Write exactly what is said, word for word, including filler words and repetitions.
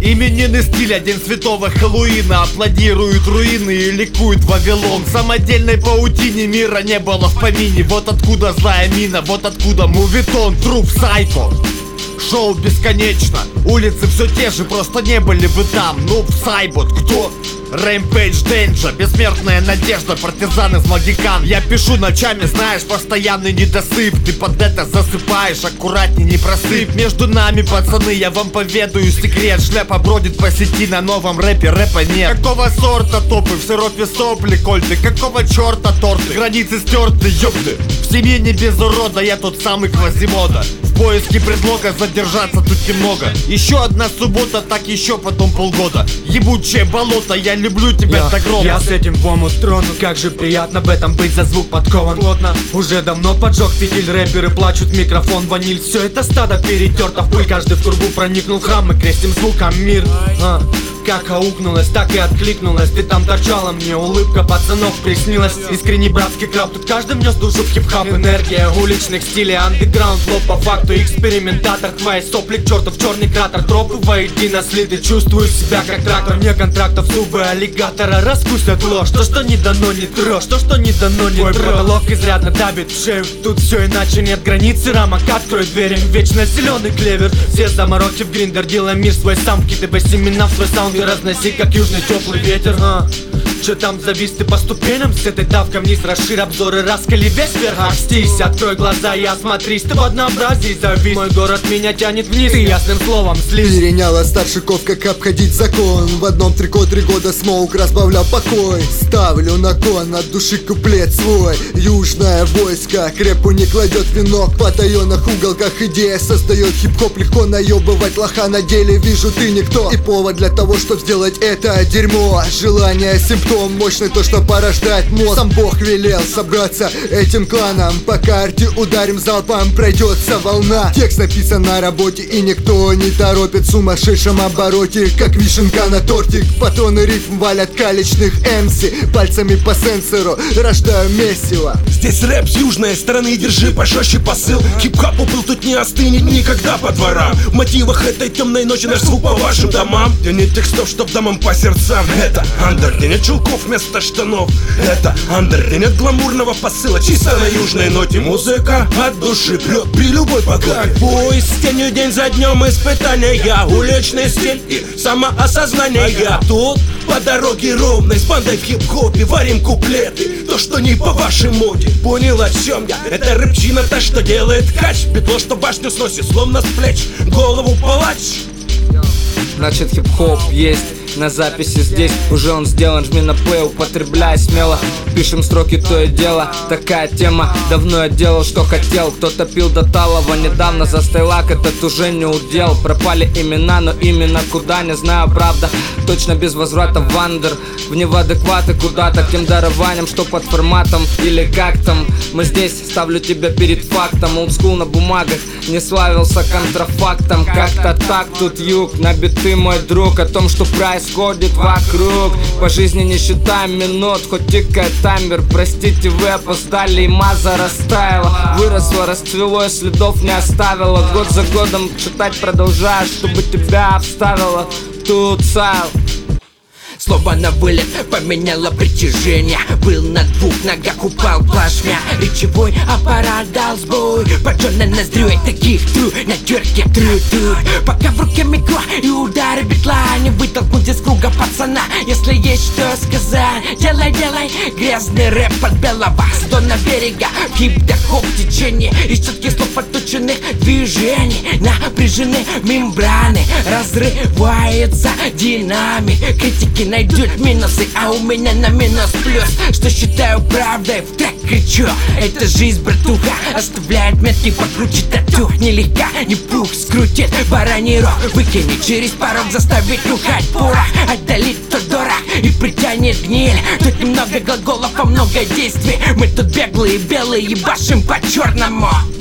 Именинный стиль, один святого Хэллоуина. Аплодируют руины и ликует Вавилон. В самодельной паутине мира не было в помине. Вот откуда злая мина, вот откуда мувитон. Труп Сайко. Шоу бесконечно. Улицы все те же, просто не были вы там. Ну, Сайбот, кто? Rampage Danger, бессмертная надежда, партизан из Магикан. Я пишу ночами, знаешь, постоянный недосып. Ты под это засыпаешь, аккуратней не просыпь. Между нами, пацаны, я вам поведаю секрет. Шляпа бродит по сети, на новом рэпе рэпа нет. Какого сорта топы, в сиропе сопли кольты? Какого черта торты, границы стерты, ёпты. В семье не без урода, я тот самый Квазимода. В поиске предлога задержаться тут немного. Еще одна суббота, так еще потом полгода. Ебучее болото, я люблю тебя я, до грома. Я с этим в омут тронут, как же приятно в этом быть, за звук подкован плотно. Уже давно поджег фитиль, рэперы плачут, микрофон ваниль. Все это стадо перетерто в пыль, каждый в турбу проникнул в храм. Мы крестим звуком мир, а, как аукнулась, так и откликнулась. Ты там торчала, мне улыбка пацанов приснилась. Искренний братский краб, тут каждый внес душу в хип-хап. Энергия уличных стилей, андеграунд, лоб по факту. Экспериментатор, твои сопли, чертов черный кратер. Тропы воедино слиты, чувствую себя как трактор. Мне контрактов зубы аллигатора раскусят ложь. То, что не дано, не трожь, то, что не дано, не трожь. Твой потолок изрядно давит в шею, тут все иначе, нет границы рамок. Открой двери, вечно зеленый клевер. Все заморочи в гриндер, делай мир свой сам. Вкидывай семена в свой саунд и разноси, как южный теплый ветер, а. Че там завис ты по ступеням, с этой давкой вниз расширь обзоры, раскали весь вверх. Окстись, открой глаза и осмотрись, ты в однообразии завис. Мой город меня тянет вниз, ты ясным словом слизь. Переняла старшиков, как обходить закон. В одном трико три года смоук разбавлял покой. Ставлю на кон от души куплет свой. Южное войско к рэпу не кладет венок. В потаенных уголках идея создает хип-хоп. Легко наебывать лоха, на деле вижу ты никто. И повод для того, чтобы сделать это дерьмо. Желание симптом мощный, то, что порождает мозг. Сам Бог велел собраться этим кланом. По карте ударим залпом, пройдется волна. Текст написан на работе и никто не торопит. В сумасшедшем обороте, как вишенка на тортик. Патроны рифм валят калечных эмси. Пальцами по сенсору рождаю месиво. Здесь рэп с южной стороны, держи пожестче посыл. Хип-хапу был тут не остынет никогда по дворам. В мотивах этой темной ночи наш звук по вашим домам. Где нет текстов, чтоб домам по сердцам. Это андер, где нет чулков вместо штанов. Это андер, где нет гламурного посыла. Чисто на южной ноте музыка от души прет при любой погоде. Как бой с тенью день за днем испытания. Уличный стиль и самоосознание. Я тут по дороге ровной с бандой в хип-хопе варим куплеты. То, что не по вашей моде. Понял, о чем я? Это рэпчина, та, что делает кач. Петло, что башню сносит, словно с плеч голову палач. Значит, хип-хоп есть на записи здесь. Уже он сделан, жми на плей, употребляй смело. Пишем строки, то и дело, такая тема. Давно я делал, что хотел. Кто-то пил до талого, недавно за стайлак. Этот уже не удел. Пропали имена, но именно куда, не знаю, правда. Точно без возврата в андер. В невадекваты куда-то, к тем дарованиям, что под форматом или как там. Мы здесь, ставлю тебя перед фактом. Олдскул на бумагах, не славился контрафактом. Как-то так, тут юг, набитый мой друг. О том, что происходит вокруг. По жизни не считаем минут, хоть тикает таймер. Простите, вы опоздали, и маза растаяла. Выросла, расцвело и следов не оставила. Год за годом читать продолжаю, чтобы тебя обставила. Тут сал. Слово на вылет поменяло притяжение. Был на двух ногах, упал плашмя. Речевой аппарат дал сбой. Поджённой ноздрёй таких тру на терке тру-тру. Пока в руке микро и удары битла не вытолкнуть из круга пацана. Если есть что сказать, делай, делай. Грязный рэп под белого стона берега. Хип-хоп течение из четких слов отточенных движений. Напряжены мембраны, разрывается динамик. Критики найдут минусы, а у меня на минус плюс. Что считаю правдой, в трек кричу. Эта жизнь, братуха, оставляет метки покруче тату. Нелегка, не пух, скрутит бараний рог. Выкини через порог, заставить нюхать порох. Отдалит тот дорог и притянет гниль. Тут немного глаголов, а много действий. Мы тут беглые, белые, ебашим по черному.